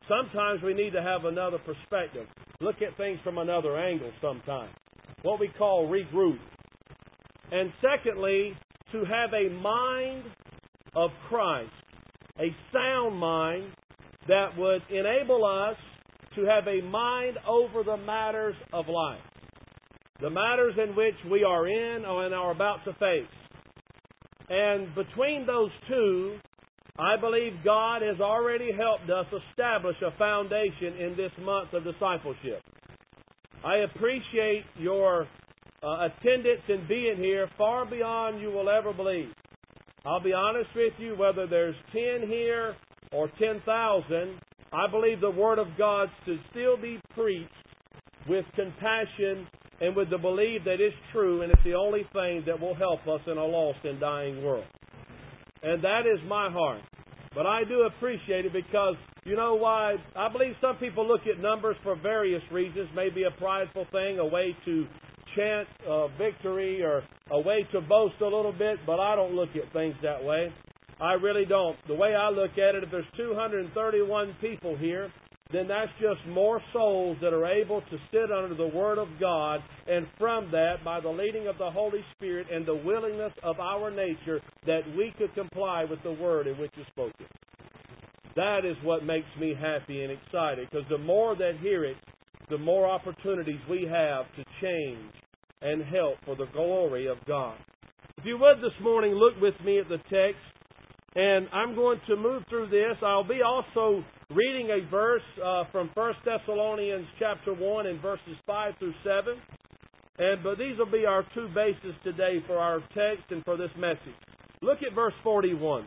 sometimes we need to have another perspective. Look at things from another angle sometimes. What we call regroup. And secondly, to have a mind of Christ. A sound mind that would enable us to have a mind over the matters of life. The matters in which we are in or and are about to face. And between those two, I believe God has already helped us establish a foundation in this month of discipleship. I appreciate your attendance and being here far beyond you will ever believe. I'll be honest with you, whether there's 10 here or 10,000, I believe the Word of God should still be preached with compassion and with the belief that it's true and it's the only thing that will help us in a lost and dying world. And that is my heart. But I do appreciate it because, you know why? I believe some people look at numbers for various reasons. Maybe a prideful thing, a way to chant victory or a way to boast a little bit. But I don't look at things that way. I really don't. The way I look at it, if there's 231 people here, then that's just more souls that are able to sit under the Word of God, and from that, by the leading of the Holy Spirit and the willingness of our nature, that we could comply with the Word in which is spoken. That is what makes me happy and excited, because the more that hear it, the more opportunities we have to change and help for the glory of God. If you would this morning, look with me at the text, and I'm going to move through this. I'll be also reading a verse from 1 Thessalonians chapter 1 and verses 5 through 7. But these will be our two bases today for our text and for this message. Look at verse 41.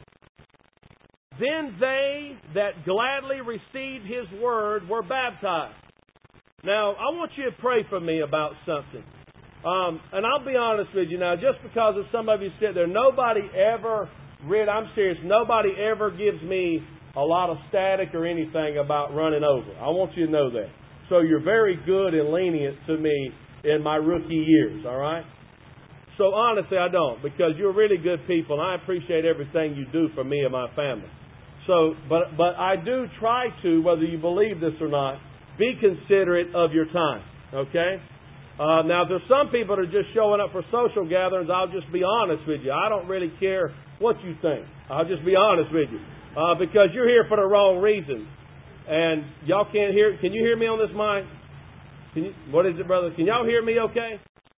Then they that gladly received His word were baptized. Now, I want you to pray for me about something. And I'll be honest with you now, just because of some of you sit there, I'm serious, nobody ever gives me a lot of static or anything about running over. I want you to know that. So you're very good and lenient to me in my rookie years, all right? So honestly, I don't, because you're really good people, and I appreciate everything you do for me and my family. So, but I do try to, whether you believe this or not, be considerate of your time, okay? Now, if there's some people that are just showing up for social gatherings, I'll just be honest with you. I don't really care what you think. I'll just be honest with you. Because you're here for the wrong reasons. And y'all can't hear. Can you hear me on this mic? What is it, brother? Can y'all hear me okay?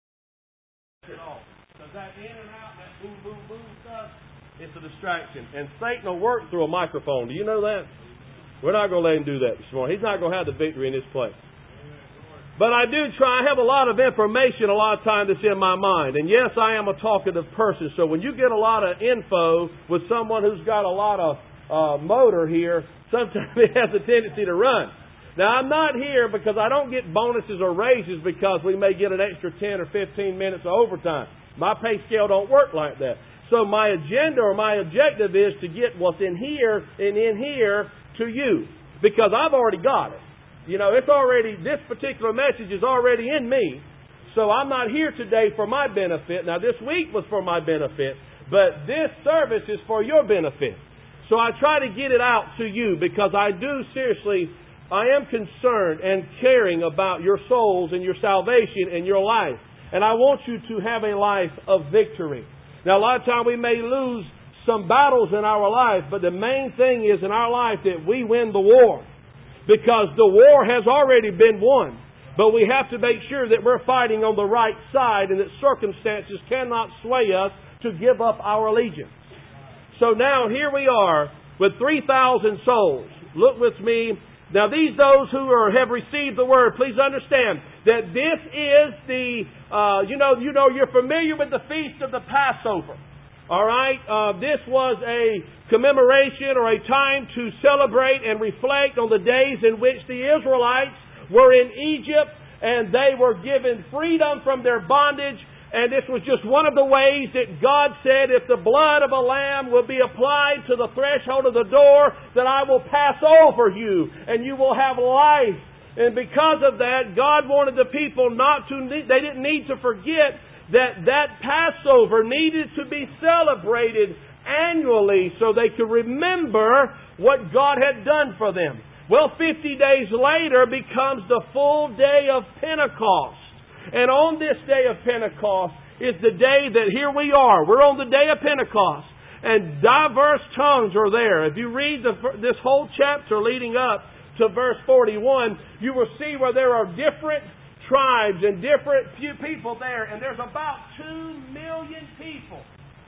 Because that in and out, that boom, boom, boom stuff, it's a distraction. And Satan will work through a microphone. Do you know that? We're not going to let him do that this morning. He's not going to have the victory in this place. But I do try. I have a lot of information a lot of times that's in my mind. And yes, I am a talkative person. So when you get a lot of info with someone who's got a lot of motor here, sometimes it has a tendency to run. Now, I'm not here because I don't get bonuses or raises because we may get an extra 10 or 15 minutes of overtime. My pay scale don't work like that. So my agenda or my objective is to get what's in here and in here to you, because I've already got it. You know, this particular message is already in me. So I'm not here today for my benefit. Now, this week was for my benefit, but this service is for your benefit. So I try to get it out to you because I am concerned and caring about your souls and your salvation and your life. And I want you to have a life of victory. Now, a lot of times we may lose some battles in our life, but the main thing is in our life that we win the war. Because the war has already been won. But we have to make sure that we're fighting on the right side and that circumstances cannot sway us to give up our allegiance. So now here we are with 3,000 souls. Look with me. Now those who have received the word, please understand that this is you're familiar with the feast of the Passover. All right, this was a commemoration or a time to celebrate and reflect on the days in which the Israelites were in Egypt and they were given freedom from their bondage. And this was just one of the ways that God said, if the blood of a lamb will be applied to the threshold of the door, then I will pass over you and you will have life. And because of that, God wanted the people they didn't need to forget that Passover needed to be celebrated annually so they could remember what God had done for them. Well, 50 days later becomes the full day of Pentecost. And on this day of Pentecost is the day that here we are. We're on the day of Pentecost. And diverse tongues are there. If you read this whole chapter leading up to verse 41, you will see where there are different tribes and different few people there. And there's about 2 million people.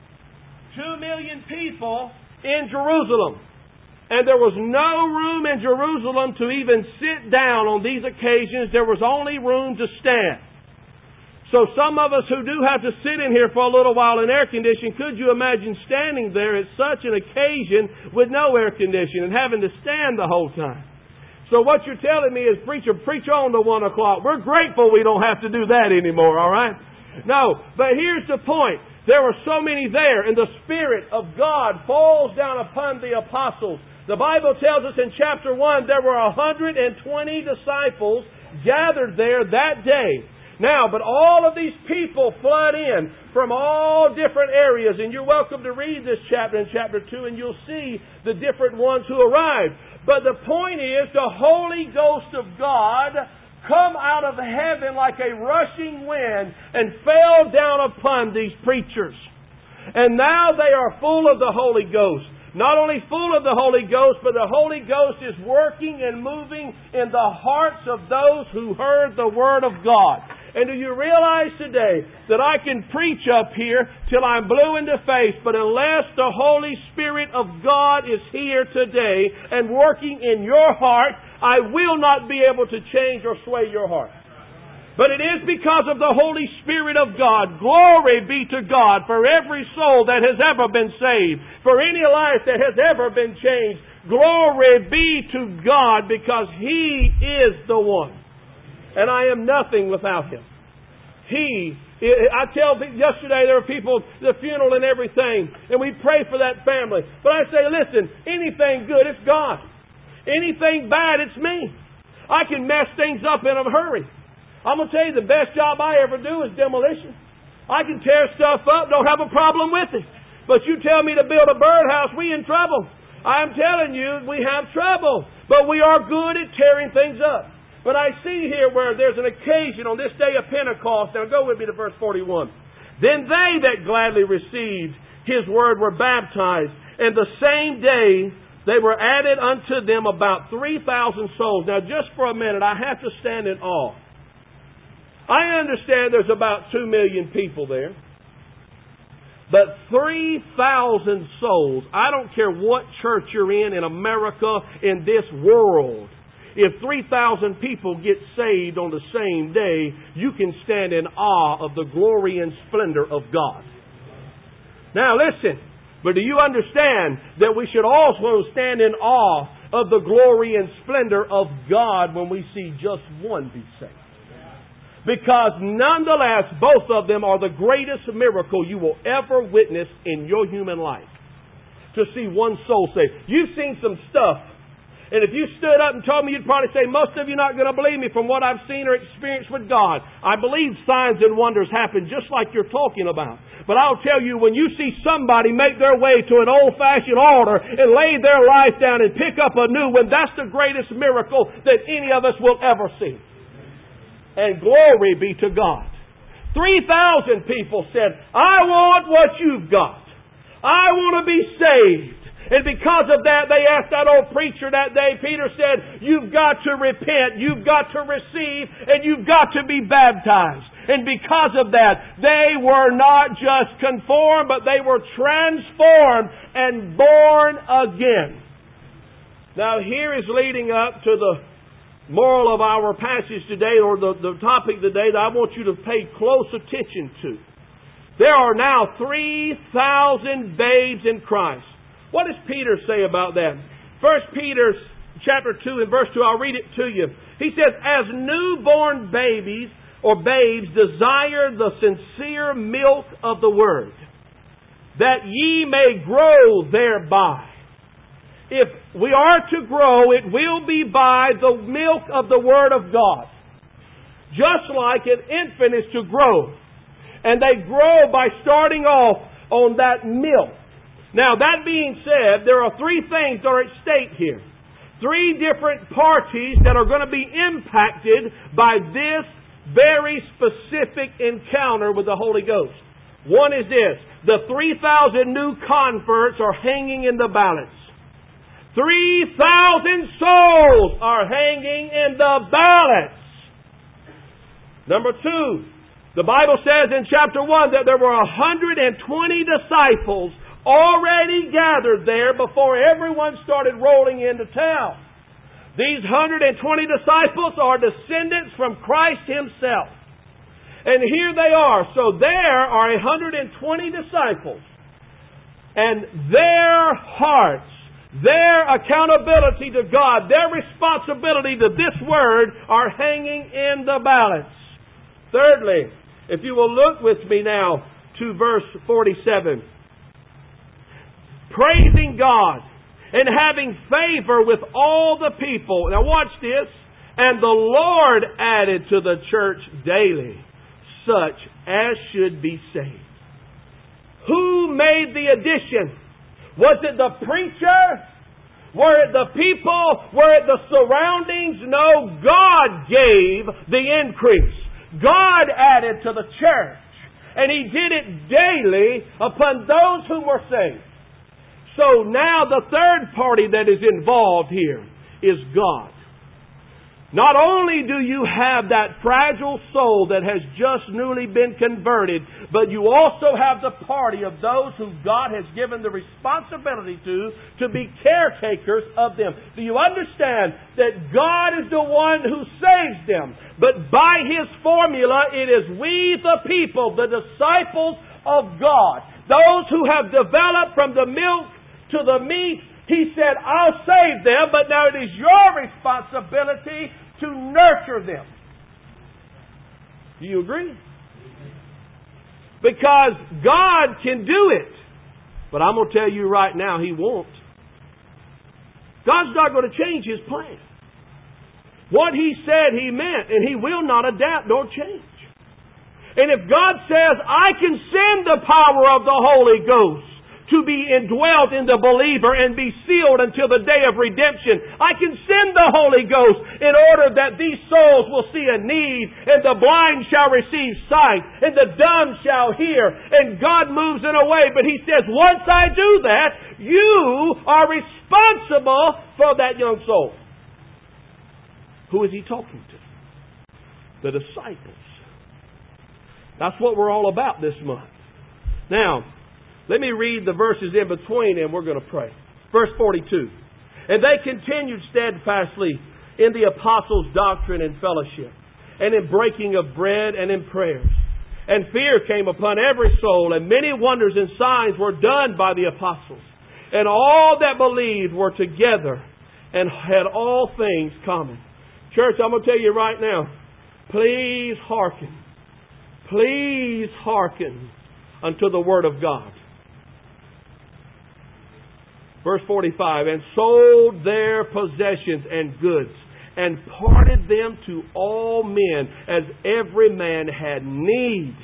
2 million people in Jerusalem. And there was no room in Jerusalem to even sit down on these occasions. There was only room to stand. So some of us who do have to sit in here for a little while in air conditioning, could you imagine standing there at such an occasion with no air conditioning and having to stand the whole time? So what you're telling me is, preacher, preach on to 1 o'clock. We're grateful we don't have to do that anymore, all right? No, but here's the point. There were so many there, and the Spirit of God falls down upon the apostles. The Bible tells us in chapter 1 there were 120 disciples gathered there that day. Now, but all of these people flood in from all different areas, and you're welcome to read this chapter in chapter 2, and you'll see the different ones who arrived. But the point is, the Holy Ghost of God come out of heaven like a rushing wind and fell down upon these preachers. And now they are full of the Holy Ghost. Not only full of the Holy Ghost, but the Holy Ghost is working and moving in the hearts of those who heard the Word of God. And do you realize today that I can preach up here till I'm blue in the face, but unless the Holy Spirit of God is here today and working in your heart, I will not be able to change or sway your heart. But it is because of the Holy Spirit of God. Glory be to God for every soul that has ever been saved, for any life that has ever been changed. Glory be to God, because He is the one. And I am nothing without Him. Yesterday there were people, the funeral and everything, and we pray for that family. But I say, listen, anything good, it's God. Anything bad, it's me. I can mess things up in a hurry. I'm going to tell you, the best job I ever do is demolition. I can tear stuff up, don't have a problem with it. But you tell me to build a birdhouse, we in trouble. I'm telling you, we have trouble. But we are good at tearing things up. But I see here where there's an occasion on this day of Pentecost. Now go with me to verse 41. Then they that gladly received His word were baptized, and the same day they were added unto them about 3,000 souls. Now just for a minute, I have to stand in awe. I understand there's about 2 million people there. But 3,000 souls, I don't care what church you're in America, in this world. If 3,000 people get saved on the same day, you can stand in awe of the glory and splendor of God. Now listen, but do you understand that we should also stand in awe of the glory and splendor of God when we see just one be saved? Because nonetheless, both of them are the greatest miracle you will ever witness in your human life. To see one soul saved. You've seen some stuff. And if you stood up and told me, you'd probably say, most of you are not going to believe me from what I've seen or experienced with God. I believe signs and wonders happen just like you're talking about. But I'll tell you, when you see somebody make their way to an old-fashioned altar and lay their life down and pick up a new one, that's the greatest miracle that any of us will ever see. And glory be to God. 3,000 people said, I want what you've got. I want to be saved. And because of that, they asked that old preacher that day, Peter said, you've got to repent, you've got to receive, and you've got to be baptized. And because of that, they were not just conformed, but they were transformed and born again. Now here is leading up to the moral of our passage today, or the topic today that I want you to pay close attention to. There are now 3,000 babes in Christ. What does Peter say about that? 1 Peter chapter 2 and verse 2, I'll read it to you. He says, as newborn babies or babes desire the sincere milk of the word, that ye may grow thereby. If we are to grow, it will be by the milk of the Word of God. Just like an infant is to grow. And they grow by starting off on that milk. Now, that being said, there are three things that are at stake here. three different parties that are going to be impacted by this very specific encounter with the Holy Ghost. One is this: the 3,000 new converts are hanging in the balance. 3,000 souls are hanging in the balance. Number two, the Bible says in chapter 1 that there were 120 disciples already gathered there before everyone started rolling into town. These 120 disciples are descendants from Christ Himself. And here they are. So there are 120 disciples. And their hearts, their accountability to God, their responsibility to this Word are hanging in the balance. Thirdly, if you will look with me now to verse 47. Praising God and having favor with all the people. Now watch this. And the Lord added to the church daily such as should be saved. Who made the addition? Was it the preacher? Were it the people? Were it the surroundings? No, God gave the increase. God added to the church. And He did it daily upon those who were saved. So now the third party that is involved here is God. Not only do you have that fragile soul that has just newly been converted, but you also have the party of those who God has given the responsibility to be caretakers of them. Do you understand that God is the one who saves them? But by His formula, it is we the people, the disciples of God, those who have developed from the milk to the meat. He said, I'll save them, but now it is your responsibility to nurture them. Do you agree? Because God can do it. But I'm going to tell you right now, He won't. God's not going to change His plan. What He said, He meant, and He will not adapt nor change. And if God says, I can send the power of the Holy Ghost to be indwelt in the believer and be sealed until the day of redemption, I can send the Holy Ghost in order that these souls will see a need, and the blind shall receive sight, and the dumb shall hear, and God moves in a way. But He says, once I do that, you are responsible for that young soul. Who is He talking to? The disciples. That's what we're all about this month. Now, let me read the verses in between and we're going to pray. Verse 42. And they continued steadfastly in the apostles' doctrine and fellowship, and in breaking of bread and in prayers. And fear came upon every soul, and many wonders and signs were done by the apostles. And all that believed were together and had all things common. Church, I'm going to tell you right now, please hearken. Please hearken unto the Word of God. Verse 45, and sold their possessions and goods, and parted them to all men, as every man had need.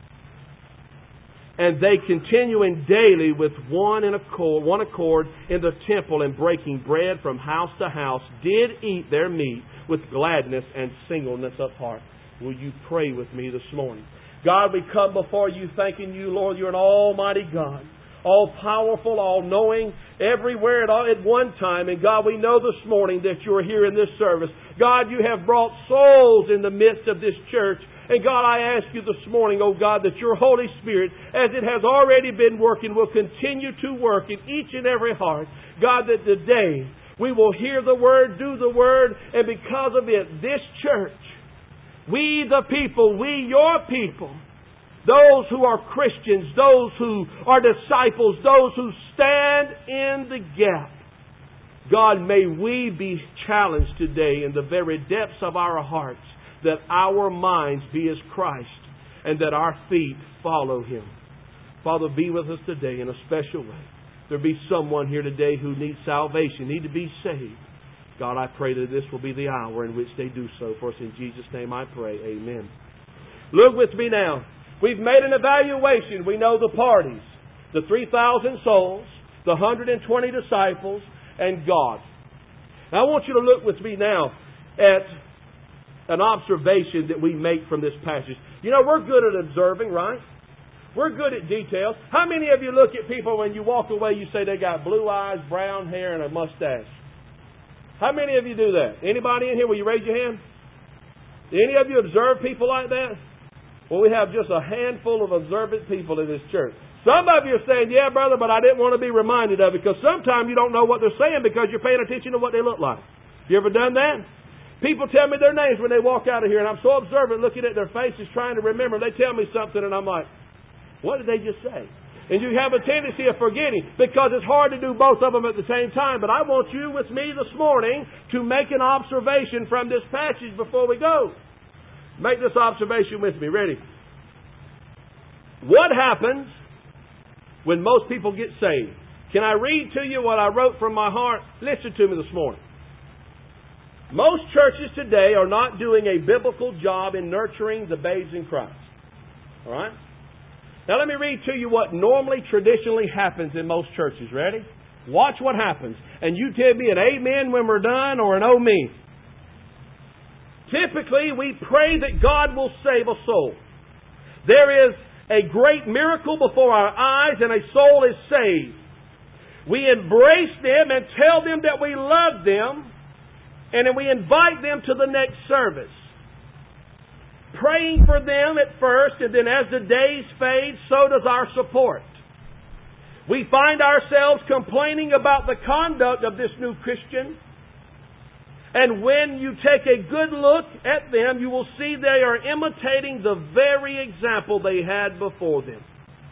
And they, continuing daily with one accord in the temple, and breaking bread from house to house, did eat their meat with gladness and singleness of heart. Will you pray with me this morning? God, we come before You thanking You, Lord, You're an almighty God, all-powerful, all-knowing, everywhere at one time. And God, we know this morning that You're here in this service. God, You have brought souls in the midst of this church. And God, I ask You this morning, oh God, that Your Holy Spirit, as it has already been working, will continue to work in each and every heart. God, that today we will hear the Word, do the Word, and because of it, this church, we the people, we Your people, those who are Christians, those who are disciples, those who stand in the gap. God, may we be challenged today in the very depths of our hearts that our minds be as Christ and that our feet follow Him. Father, be with us today in a special way. There be someone here today who needs salvation, need to be saved. God, I pray that this will be the hour in which they do so. For us in Jesus' name I pray. Amen. Look with me now. We've made an evaluation. We know the parties. The 3,000 souls, the 120 disciples, and God. Now, I want you to look with me now at an observation that we make from this passage. You know, we're good at observing, right? We're good at details. How many of you look at people when you walk away, you say they got blue eyes, brown hair, and a mustache? How many of you do that? Anybody in here? Will you raise your hand? Any of you observe people like that? Well, we have just a handful of observant people in this church. Some of you are saying, yeah, brother, but I didn't want to be reminded of it, because sometimes you don't know what they're saying because you're paying attention to what they look like. You ever done that? People tell me their names when they walk out of here, and I'm so observant looking at their faces trying to remember. They tell me something, and I'm like, what did they just say? And you have a tendency of forgetting because it's hard to do both of them at the same time. But I want you with me this morning to make an observation from this passage before we go. Make this observation with me. Ready? What happens when most people get saved? Can I read to you what I wrote from my heart? Listen to me this morning. Most churches today are not doing a biblical job in nurturing the babes in Christ. All right? Now let me read to you what normally, traditionally happens in most churches. Ready? Watch what happens. And you tell me an amen when we're done or an oh me. Typically, we pray that God will save a soul. There is a great miracle before our eyes and a soul is saved. We embrace them and tell them that we love them, and then we invite them to the next service. Praying for them at first, and then as the days fade, so does our support. We find ourselves complaining about the conduct of this new Christian. And when you take a good look at them, you will see they are imitating the very example they had before them.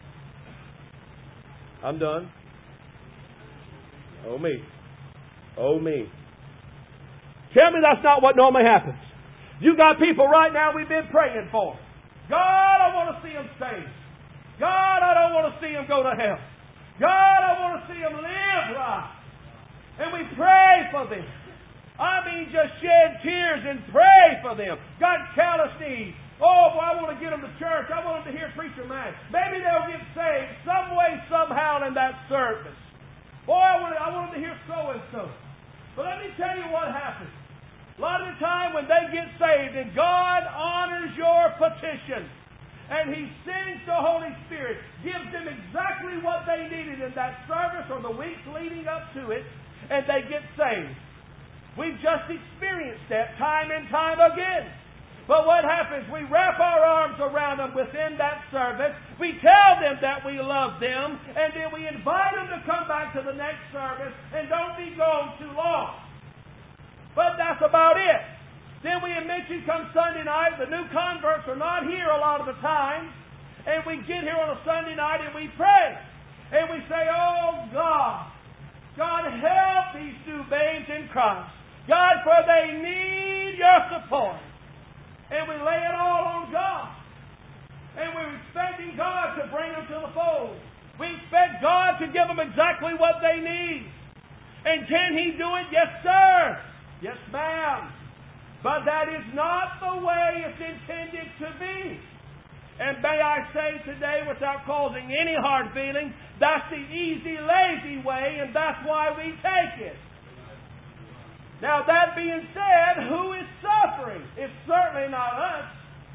I'm done. Oh me. Oh me. Tell me that's not what normally happens. You got people right now we've been praying for. God, I want to see them saved. God, I don't want to see them go to hell. God, I want to see them live right. And we pray for them. I mean, just shed tears and pray for them. Got callous knees. Oh, boy, I want to get them to church. I want them to hear preacher man. Maybe they'll get saved some way, somehow in that service. Boy, I want them to hear so and so. But let me tell you what happens. A lot of the time when they get saved and God honors your petition and He sends the Holy Spirit, gives them exactly what they needed in that service or the weeks leading up to it, and they get saved. We've just experienced that time and time again. But what happens? We wrap our arms around them within that service. We tell them that we love them, and then we invite them to come back to the next service and don't be gone too long. But that's about it. Then we mention come Sunday night, the new converts are not here a lot of the time. And we get here on a Sunday night and we pray. And we say, oh God, God help these new babes in Christ. God, for they need your support. And we lay it all on God. And we're expecting God to bring them to the fold. We expect God to give them exactly what they need. And can He do it? Yes, sir. Yes, ma'am. But that is not the way it's intended to be. And may I say today, without causing any hard feeling, that's the easy, lazy way, and that's why we take it. Now, that being said, who is suffering? It's certainly not us.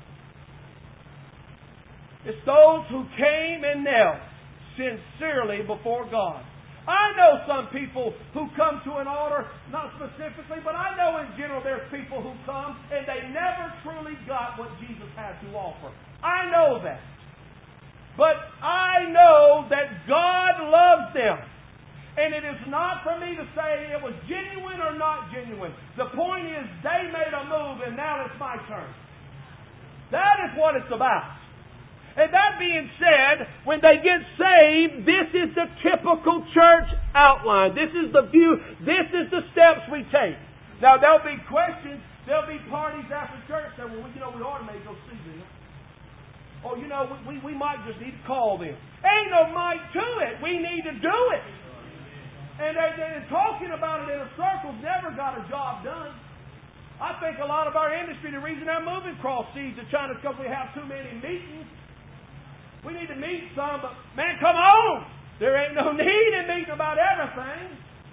It's those who came and knelt sincerely before God. I know some people who come to an altar, not specifically, but I know in general there's people who come and they never truly got what Jesus had to offer. I know that. But I know that God loves them. And it is not for me to say it was genuine or not genuine. The point is they made a move and now it's my turn. That is what it's about. And that being said, when they get saved, this is the typical church outline. This is the view. This is the steps we take. Now, there'll be questions. There'll be parties after church that, well, we ought to make those see them. Oh, we might just need to call them. Ain't no might to it. We need to do it. And they're talking about it in a circle never got a job done. I think a lot of our industry, the reason they're moving cross seas to China is because we have too many meetings. We need to meet some, but man, come on! There ain't no need in meeting about everything.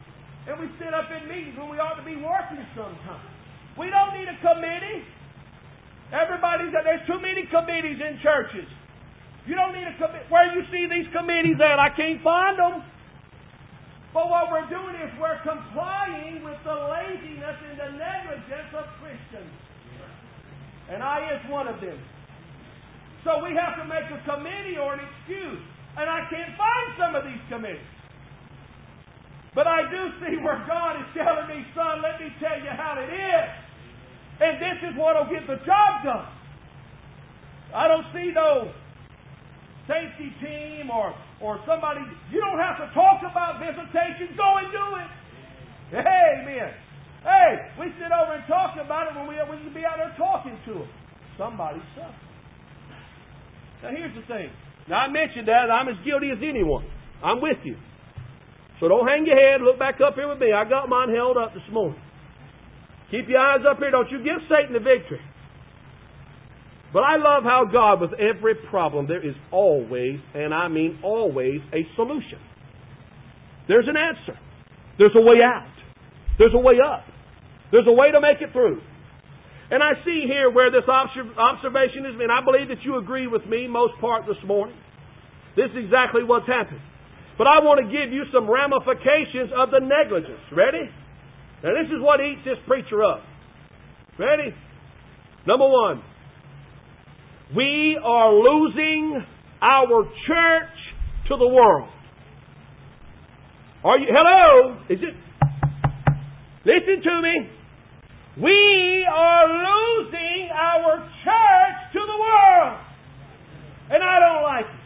And we sit up in meetings when we ought to be working sometimes. We don't need a committee. There's too many committees in churches. You don't need a committee. Where you see these committees at, I can't find them. But what we're doing is we're complying with the laziness and the negligence of Christians. And I is one of them. So we have to make a committee or an excuse. And I can't find some of these committees. But I do see where God is telling me, son, let me tell you how it is. And this is what will get the job done. I don't see no safety team or somebody. You don't have to talk about visitation. Go and do it. Amen. Hey, we sit over and talk about it when we can be out there talking to them. Somebody suffers. Now here's the thing. Now I mentioned that I'm as guilty as anyone. I'm with you. So don't hang your head. Look back up here with me. I got mine held up this morning. Keep your eyes up here. Don't you give Satan the victory. But I love how God, with every problem, there is always, and I mean always, a solution. There's an answer. There's a way out. There's a way up. There's a way to make it through. And I see here where this observation is, and I believe that you agree with me most part this morning. This is exactly what's happened. But I want to give you some ramifications of the negligence. Ready? Now this is what eats this preacher up. Ready? Number one. We are losing our church to the world. Are you? Hello? Is it? Listen to me. We are losing our church to the world. And I don't like it.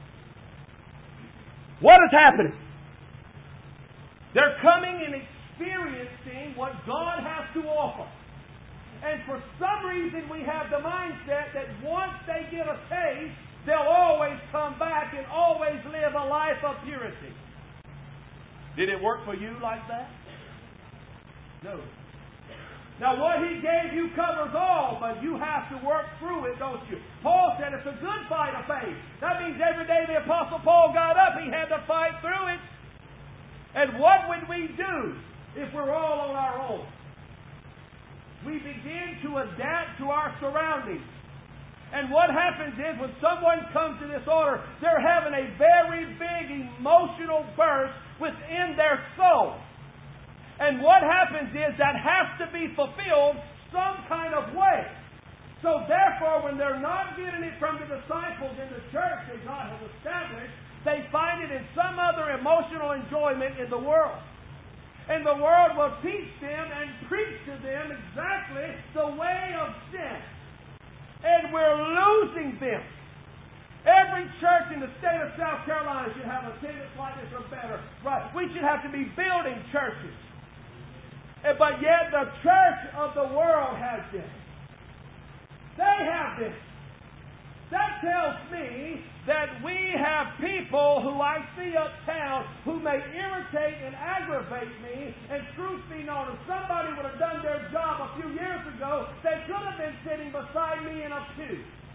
What is happening? They're coming and experiencing what God has to offer. And for some reason we have the mindset that once they get a taste, they'll always come back and always live a life of purity. Did it work for you like that? No. Now what He gave you covers all, but you have to work through it, don't you? Paul said it's a good fight of faith. That means every day the Apostle Paul got up, he had to fight through it. And what would we do if we're all on our own? We begin to adapt to our surroundings. And what happens is when someone comes to this altar, they're having a very big emotional burst within their soul. And what happens is that has to be fulfilled some kind of way. So therefore, when they're not getting it from the disciples in the church that God has established, they find it in some other emotional enjoyment in the world. And the world will teach them and preach to them exactly the way of sin. And we're losing them. Every church in the state of South Carolina should have attendance like this or better. Right? We should have to be building churches. But yet the church of the world has this. They have this. That tells me that we have people who I see uptown who may irritate and aggravate me, and truth be known, if somebody would have done their job a few years ago, they could have been sitting beside me in a pew.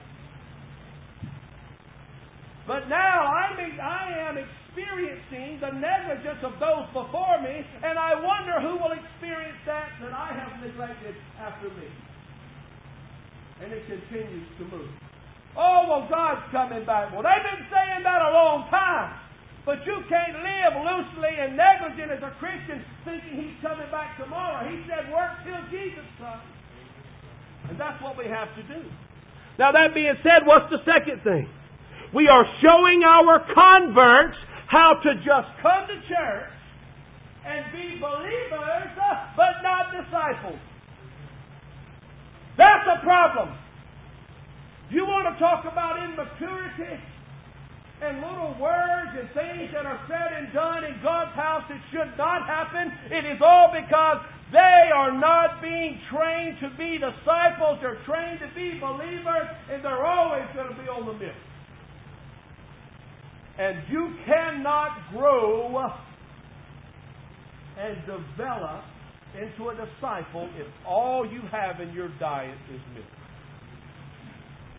But now I am experiencing the negligence of those before me, and I wonder who will experience that I have neglected after me. And it continues to move. Oh, well, God's coming back. Well, they've been saying that a long time. But you can't live loosely and negligent as a Christian thinking He's coming back tomorrow. He said, work till Jesus comes. And that's what we have to do. Now, that being said, what's the second thing? We are showing our converts how to just come to church and be believers, but not disciples. That's a problem. You want to talk about immaturity and little words and things that are said and done in God's house that should not happen? It is all because they are not being trained to be disciples. They're trained to be believers, and they're always going to be on the middle. And you cannot grow and develop into a disciple if all you have in your diet is milk.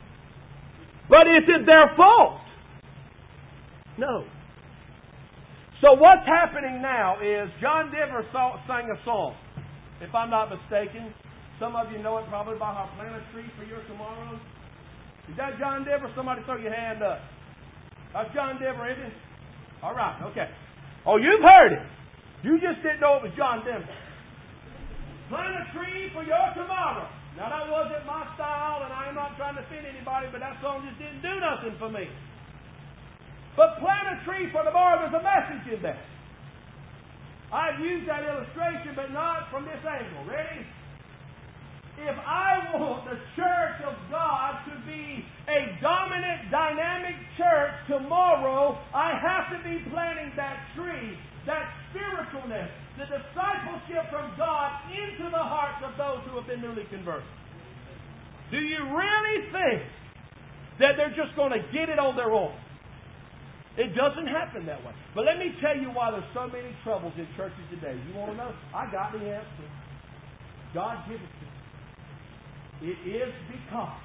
But is it their fault? No. So what's happening now is John Denver sang a song. If I'm not mistaken, some of you know it probably by how Plant a Tree for Your Tomorrow. Is that John Denver? Somebody throw your hand up. That's John Denver, isn't it? All right, okay. Oh, you've heard it. You just didn't know it was John Denver. Plant a tree for your tomorrow. Now, that wasn't my style, and I am not trying to offend anybody, but that song just didn't do nothing for me. But plant a tree for tomorrow, there's a message in that. I've used that illustration, but not from this angle. Ready? If I want the church of God to be a dominant, dynamic church tomorrow, I have to be planting that tree, that spiritualness, the discipleship from God into the hearts of those who have been newly converted. Do you really think that they're just going to get it on their own? It doesn't happen that way. But let me tell you why there's so many troubles in churches today. You want to know? I got the answer. God gives it to you. It is because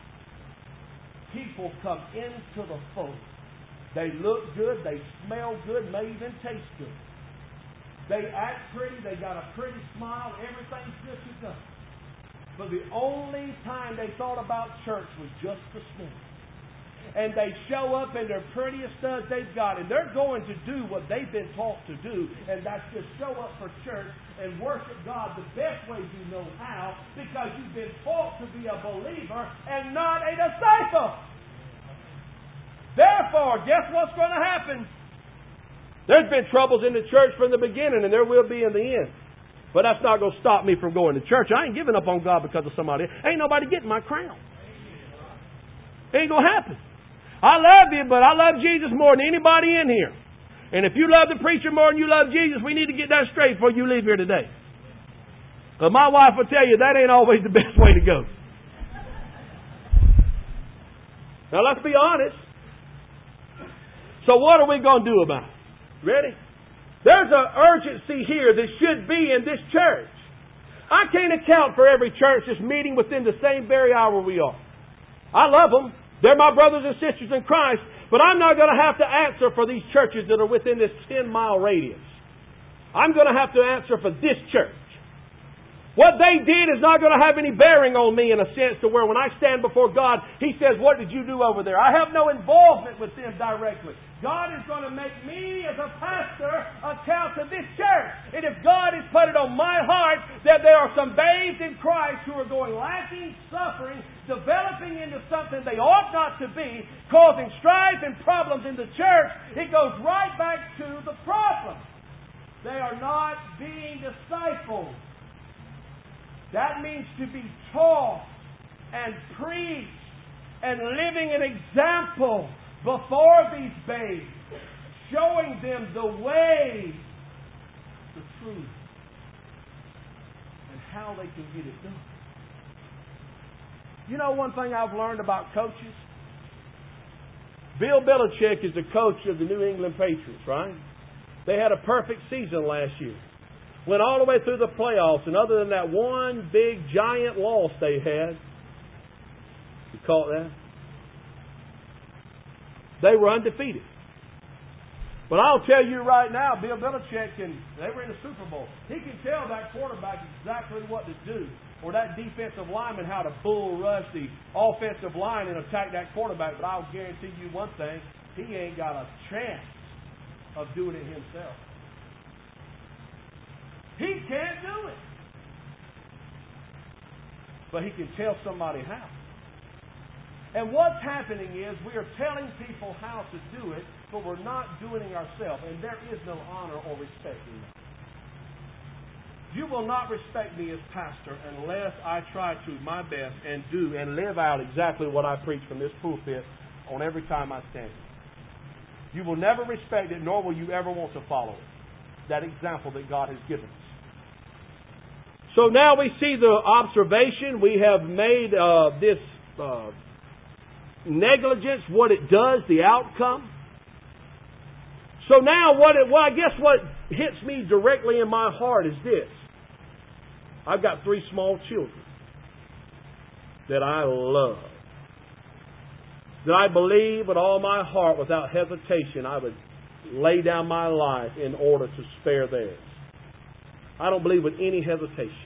people come into the fold. They look good, they smell good, may even taste good. They act pretty, they got a pretty smile, everything's good to go. But the only time they thought about church was just this morning. And they show up in their prettiest studs they've got, and they're going to do what they've been taught to do, and that's just show up for church and worship God the best way you know how, because you've been taught to be a believer and not a disciple. Therefore, guess what's going to happen? There's been troubles in the church from the beginning, and there will be in the end. But that's not going to stop me from going to church. I ain't giving up on God because of somebody. Ain't nobody getting my crown. Ain't going to happen. I love you, but I love Jesus more than anybody in here. And if you love the preacher more than you love Jesus, we need to get that straight before you leave here today. But my wife will tell you that ain't always the best way to go. Now let's be honest. So what are we going to do about it? Ready? There's an urgency here that should be in this church. I can't account for every church that's meeting within the same very hour we are. I love them. They're my brothers and sisters in Christ, but I'm not going to have to answer for these churches that are within this 10-mile radius. I'm going to have to answer for this church. What they did is not going to have any bearing on me in a sense to where when I stand before God, He says, what did you do over there? I have no involvement with them directly. God is going to make me as a pastor account to this church. And if God has put it on my heart that there are some babes in Christ who are going lacking, suffering, developing into something they ought not to be, causing strife and problems in the church, it goes right back to the problem. They are not being discipled. That means to be taught and preached and living an example before these babes, showing them the way, the truth, and how they can get it done. You know one thing I've learned about coaches? Bill Belichick is the coach of the New England Patriots, right? They had a perfect season last year. Went all the way through the playoffs, and other than that one big giant loss they had, you caught that? They were undefeated. But I'll tell you right now, Bill Belichick, they were in the Super Bowl. He can tell that quarterback exactly what to do, or that defensive lineman how to bull rush the offensive line and attack that quarterback. But I'll guarantee you one thing, he ain't got a chance of doing it himself. He can't do it. But he can tell somebody how. And what's happening is we are telling people how to do it, but we're not doing it ourselves. And there is no honor or respect in that. You will not respect me as pastor unless I try to my best and do and live out exactly what I preach from this pulpit on every time I stand. You will never respect it, nor will you ever want to follow it. That example that God has given us. So now we see the observation. We have made this negligence, what it does, the outcome. So now I guess what hits me directly in my heart is this. I've got 3 small children that I love. That I believe with all my heart, without hesitation, I would lay down my life in order to spare theirs. I don't believe with any hesitation.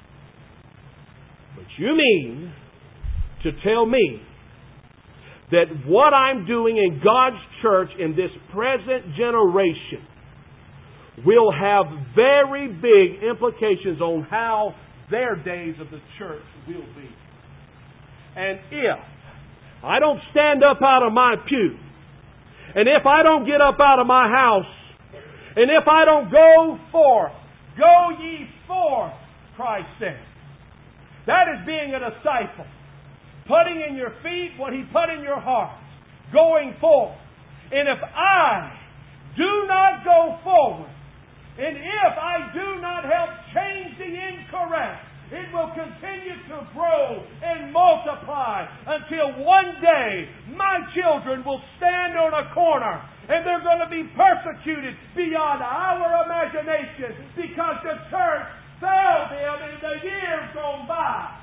But you mean to tell me that what I'm doing in God's church in this present generation will have very big implications on how their days of the church will be. And if I don't stand up out of my pew, and if I don't get up out of my house, and if I don't go forth, go ye forth, Christ said. That is being a disciple. Putting in your feet what He put in your heart. Going forth. And if I do not go forward, and if I do not help change the incorrect, it will continue to grow and multiply until one day my children will stand on a corner and they're going to be persecuted beyond our imagination because the church failed them in the years gone by.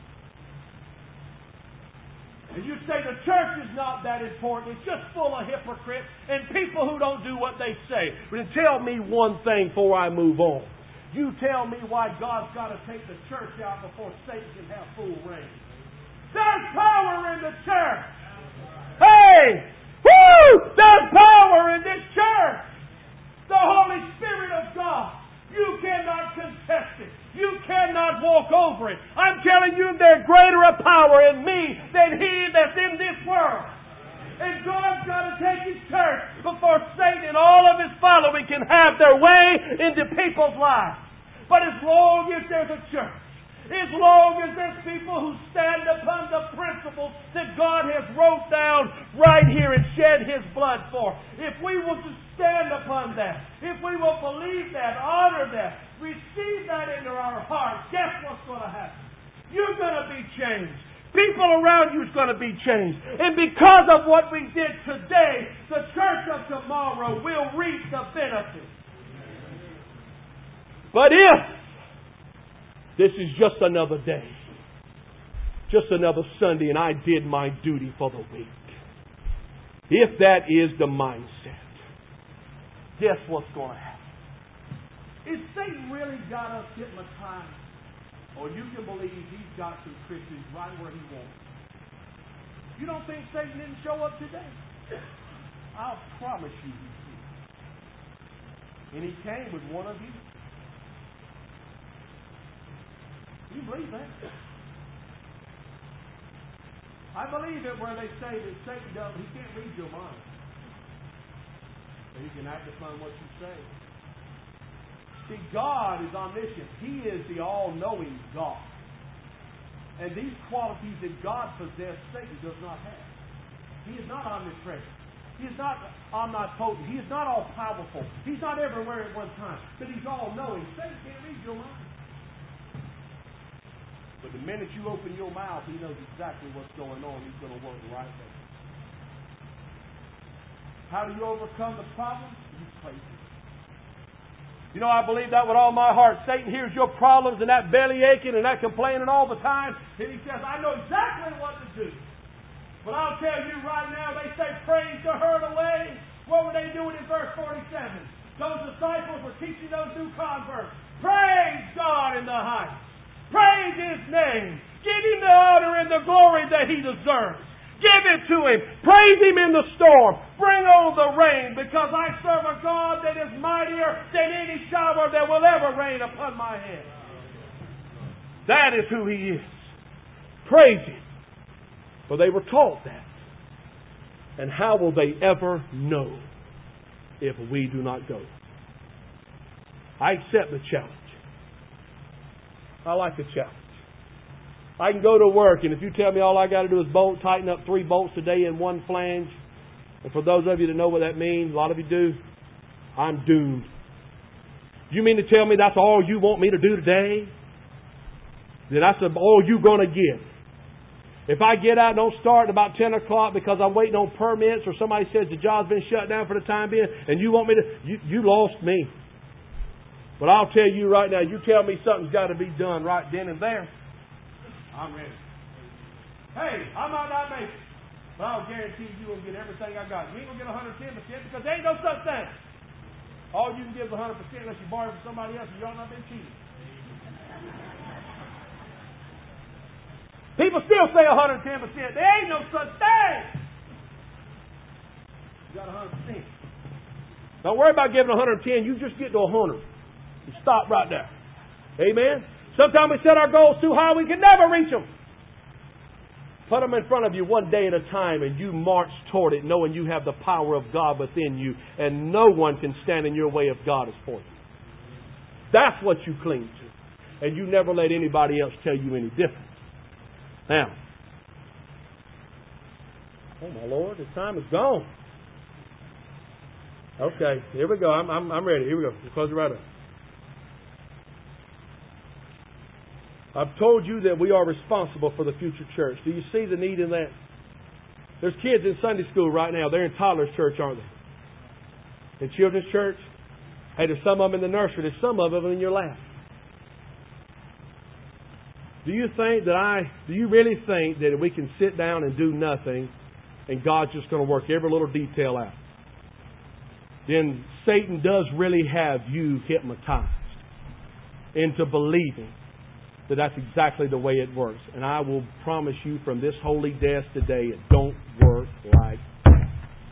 And you say the church is not that important. It's just full of hypocrites and people who don't do what they say. But tell me one thing before I move on. You tell me why God's got to take the church out before Satan can have full reign. There's power in the church. Hey! Woo! There's power in this church. The Holy Spirit of God. You cannot contest it. You cannot walk over it. I'm telling you, there's greater a power in me than he that's in this world. And God's got to take His church before Satan and all of his following can have their way into people's lives. But as long as there's a church, as long as there's people who stand upon the principles that God has wrote down right here and shed His blood for, if we will just stand upon that, if we will believe that, honor that, receive that into our hearts, guess what's going to happen? You're going to be changed. People around you is going to be changed. And because of what we did today, the church of tomorrow will reap the benefit. But if this is just another day, just another Sunday, and I did my duty for the week, if that is the mindset, guess what's going to happen? Is Satan really got us hypnotized? Or you can believe he's got some Christians right where he wants. You don't think Satan didn't show up today? I'll promise you he did. And he came with one of you. Do you believe that? I believe it where they say that Satan he can't read your mind. But he can act upon what you say. See, God is omniscient. He is the all-knowing God. And these qualities that God possesses, Satan does not have. He is not omnipresent. He is not omnipotent. He is not all-powerful. He's not everywhere at one time. But He's all-knowing. Satan can't read your mind. But the minute you open your mouth, he knows exactly what's going on. He's going to work right there. How do you overcome the problem? You praise Him. You know, I believe that with all my heart. Satan hears your problems and that belly aching and that complaining all the time. And he says, I know exactly what to do. But I'll tell you right now, they say praise to hurt away. What were they doing in verse 47? Those disciples were teaching those new converts. Praise God in the heights. Praise His name. Give Him the honor and the glory that He deserves. Give it to Him. Praise Him in the storm. Bring on the rain, because I serve a God that is mightier than any shower that will ever rain upon my head. That is who He is. Praise Him. For they were taught that. And how will they ever know if we do not go? I accept the challenge. I like the challenge. I can go to work, and if you tell me all I got to do is tighten up 3 bolts today in one flange, and for those of you that know what that means, a lot of you do, I'm doomed. You mean to tell me that's all you want me to do today? Then that's all you're going to get. If I get out and don't start at about 10 o'clock because I'm waiting on permits, or somebody says the job's been shut down for the time being, and you want me to, you lost me. But I'll tell you right now, you tell me something's got to be done right then and there, I'm ready. Hey, I might not make it. But I'll guarantee you will get everything I got. You ain't going to get 110% because there ain't no such thing. All you can give is 100% unless you borrow from somebody else and you ought not been cheated. People still say 110%. There ain't no such thing. You got 100%. Don't worry about giving 110. You just get to 100. You stop right there. Amen? Sometimes we set our goals too high, we can never reach them. Put them in front of you one day at a time and you march toward it knowing you have the power of God within you and no one can stand in your way if God is for you. That's what you cling to. And you never let anybody else tell you any different. Now, oh my Lord, the time is gone. Okay, here we go. I'm ready. Here we go. We'll close it right up. I've told you that we are responsible for the future church. Do you see the need in that? There's kids in Sunday school right now. They're in toddler's church, aren't they? In children's church. Hey, there's some of them in the nursery. There's some of them in your lap. Do you really think that we can sit down and do nothing and God's just going to work every little detail out? Then Satan does really have you hypnotized into believing that that's exactly the way it works. And I will promise you from this holy desk today, it don't work like that.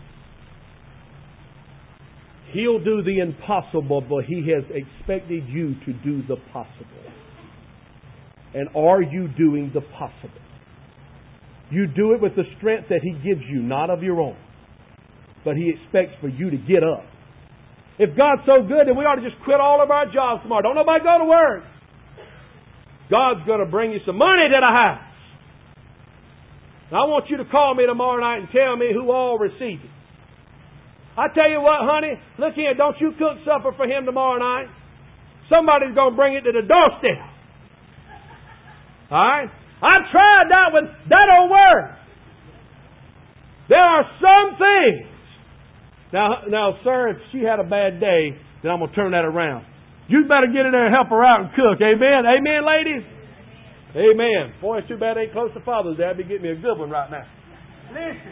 He'll do the impossible, but He has expected you to do the possible. And are you doing the possible? You do it with the strength that He gives you, not of your own. But He expects for you to get up. If God's so good, then we ought to just quit all of our jobs tomorrow. Don't nobody go to work. God's going to bring you some money to the house. And I want you to call me tomorrow night and tell me who all received it. I tell you what, honey, look here, don't you cook supper for him tomorrow night. Somebody's going to bring it to the doorstep. All right? I've tried that one. That don't work. There are some things. Now, sir, if she had a bad day, then I'm going to turn that around. You better get in there and help her out and cook. Amen? Amen, ladies? Amen. Boy, it's too bad I ain't close to Father's Day. I'd be getting me a good one right now. Listen.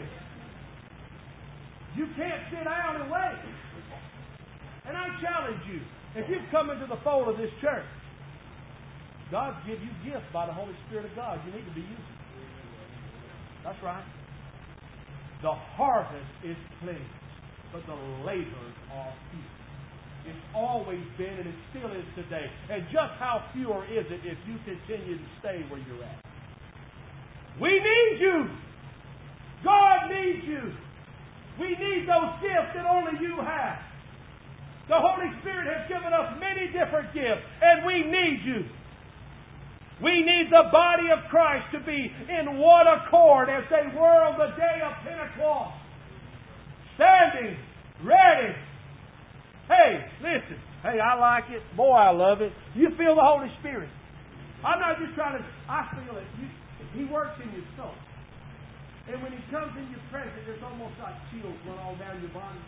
You can't sit down and wait. And I challenge you. If you've come into the fold of this church, God's given you gifts by the Holy Spirit of God. You need to be using them. That's right. The harvest is plenty, but the laborers are few. It's always been and it still is today. And just how fewer is it if you continue to stay where you're at? We need you. God needs you. We need those gifts that only you have. The Holy Spirit has given us many different gifts, and we need you. We need the body of Christ to be in one accord as they were on the day of Pentecost. Standing, ready. Hey, listen. Hey, I like it. Boy, I love it. You feel the Holy Spirit. I'm not just trying to... I feel it. He works in your soul. And when He comes in your presence, there's almost like chills run all down your body.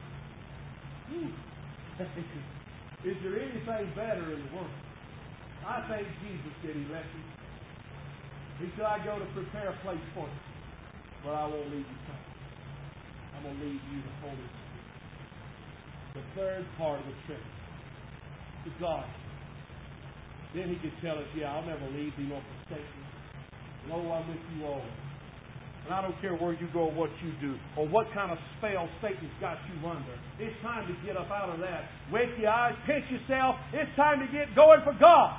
Is there anything better in the world? I think Jesus said He left you. He said, I go to prepare a place for you. But I won't leave you alone. I'm going to leave you the Holy Spirit. The third part of the Trinity. To God. Then He could tell us, yeah, I'll never leave thee nor forsake you. Lo, I'm with you always. And I don't care where you go or what you do or what kind of spell Satan's got you under. It's time to get up out of that. Wake your eyes, pinch yourself. It's time to get going for God.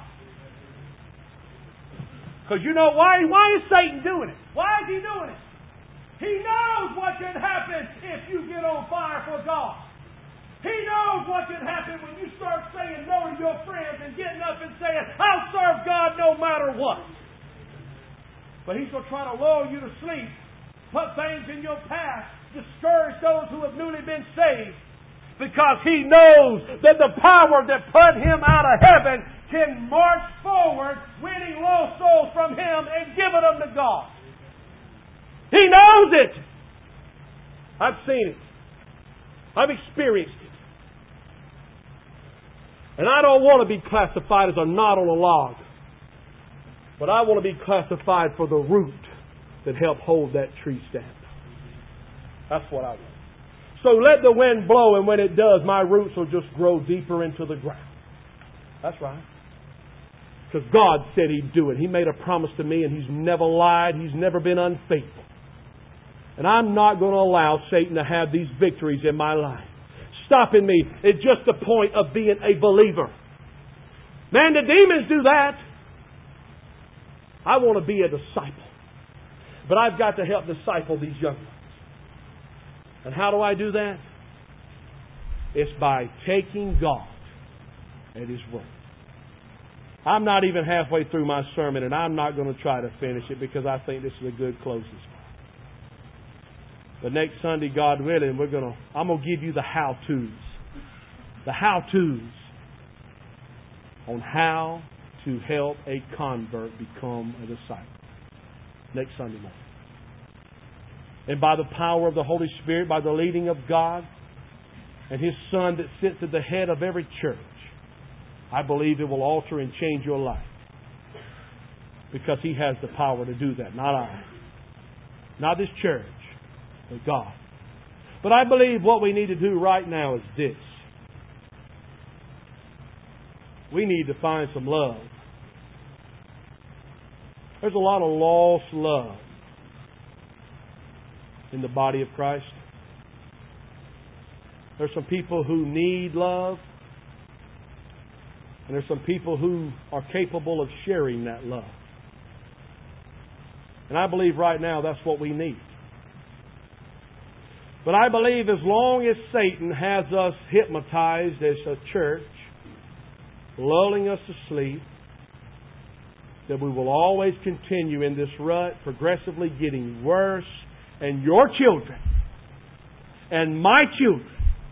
Because you know why? Why is Satan doing it? Why is he doing it? He knows what can happen if you get on fire for God. He knows what can happen when you start saying no to your friends and getting up and saying, I'll serve God no matter what. But he's going to try to lull you to sleep, put things in your past, discourage those who have newly been saved, because he knows that the power that put him out of heaven can march forward, winning lost souls from him and giving them to God. He knows it. I've seen it. I've experienced it. And I don't want to be classified as a knot on a log. But I want to be classified for the root that helped hold that tree stand. That's what I want. So let the wind blow, and when it does, my roots will just grow deeper into the ground. That's right. Because God said He'd do it. He made a promise to me, and He's never lied. He's never been unfaithful. And I'm not going to allow Satan to have these victories in my life, stopping me at just the point of being a believer. Man, the demons do that. I want to be a disciple. But I've got to help disciple these young ones. And how do I do that? It's by taking God at His word. I'm not even halfway through my sermon, and I'm not going to try to finish it because I think this is a good closing spot. But next Sunday, God willing, I'm going to give you the how-tos. The how-tos on how to help a convert become a disciple. Next Sunday morning. And by the power of the Holy Spirit, by the leading of God and His Son that sits at the head of every church, I believe it will alter and change your life. Because He has the power to do that, not I. Not this church, but God. But I believe what we need to do right now is this. We need to find some love. There's a lot of lost love in the body of Christ. There's some people who need love. And there's some people who are capable of sharing that love. And I believe right now that's what we need. But I believe as long as Satan has us hypnotized as a church, lulling us to sleep, that we will always continue in this rut, progressively getting worse, and your children and my children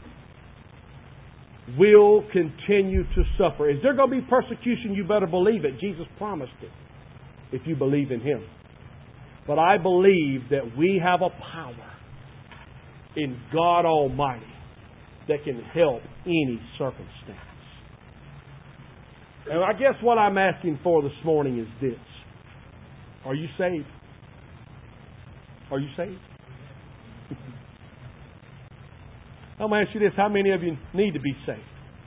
will continue to suffer. Is there going to be persecution? You better believe it. Jesus promised it if you believe in Him. But I believe that we have a power in God Almighty that can help any circumstance. And I guess what I'm asking for this morning is this. Are you saved? Are you saved? I'm going to ask you this. How many of you need to be saved?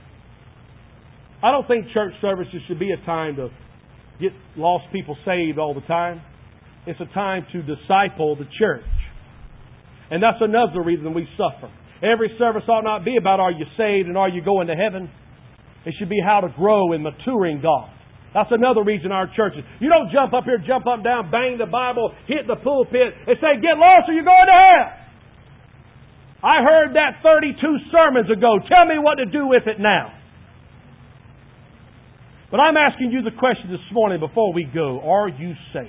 I don't think church services should be a time to get lost people saved all the time. It's a time to disciple the church. And that's another reason we suffer. Every service ought not be about are you saved and are you going to heaven. It should be how to grow in maturing God. That's another reason our churches. You don't jump up here, jump up and down, bang the Bible, hit the pulpit, and say, get lost or you're going to hell. I heard that 32 sermons ago. Tell me what to do with it now. But I'm asking you the question this morning before we go. Are you saved?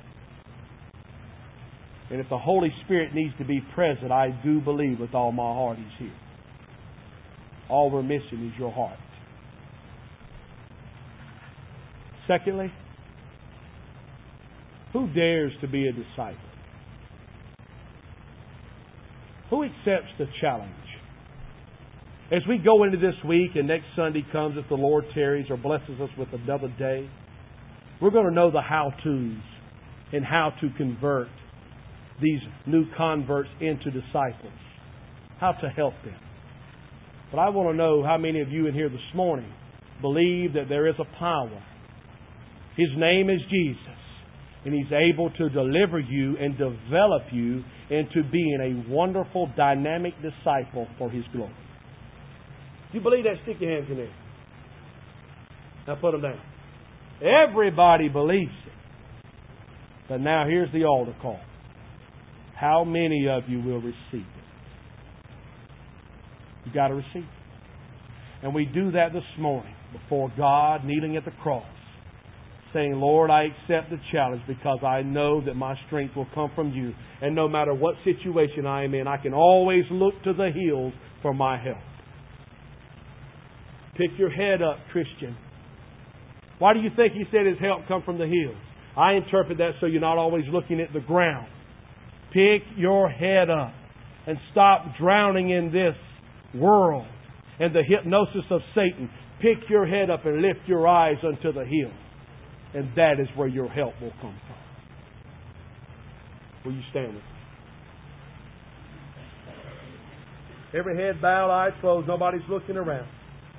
And if the Holy Spirit needs to be present, I do believe with all my heart He's here. All we're missing is your heart. Secondly, who dares to be a disciple? Who accepts the challenge? As we go into this week and next Sunday comes, if the Lord tarries or blesses us with another day, we're going to know the how-tos and how to convert these new converts into disciples. How to help them. But I want to know how many of you in here this morning believe that there is a power. His name is Jesus. And He's able to deliver you and develop you into being a wonderful, dynamic disciple for His glory. You believe that? Stick your hands in there. Now put them down. Everybody believes it. But now here's the altar call. How many of you will receive it? You've got to receive it. And we do that this morning before God, kneeling at the cross, saying, Lord, I accept the challenge because I know that my strength will come from You. And no matter what situation I am in, I can always look to the hills for my help. Pick your head up, Christian. Why do you think He said His help come from the hills? I interpret that so you're not always looking at the ground. Pick your head up and stop drowning in this world and the hypnosis of Satan. Pick your head up and lift your eyes unto the hills. And that is where your help will come from. Will you stand with me? Every head bowed, eyes closed. Nobody's looking around.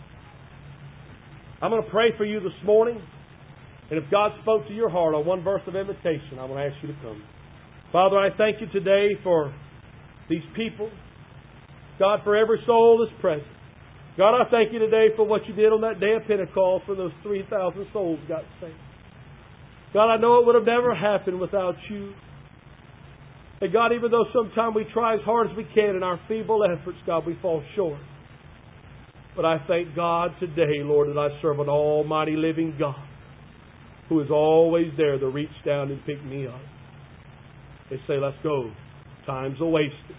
I'm going to pray for you this morning. And if God spoke to your heart on one verse of invitation, I'm going to ask you to come. Father, I thank you today for these people. God, for every soul that's present. God, I thank you today for what you did on that day of Pentecost for those 3,000 souls got saved. God, I know it would have never happened without you. And God, even though sometimes we try as hard as we can in our feeble efforts, God, we fall short. But I thank God today, Lord, that I serve an almighty living God who is always there to reach down and pick me up. They say, let's go. Time's a wasted.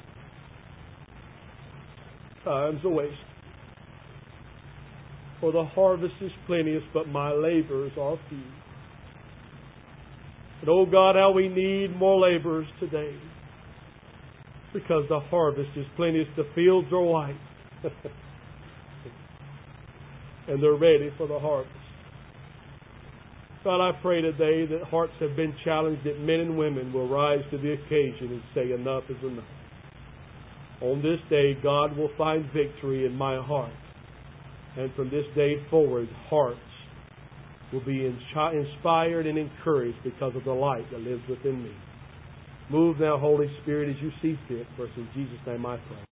Time's a wasted. For the harvest is plenteous, but my laborers are few. And oh God, how we need more laborers today. Because the harvest is plenteous, the fields are white. And they're ready for the harvest. God, I pray today that hearts have been challenged, that men and women will rise to the occasion and say, enough is enough. On this day, God will find victory in my heart. And from this day forward, hearts will be inspired and encouraged because of the light that lives within me. Move now, Holy Spirit, as you see fit. For in Jesus' name I pray.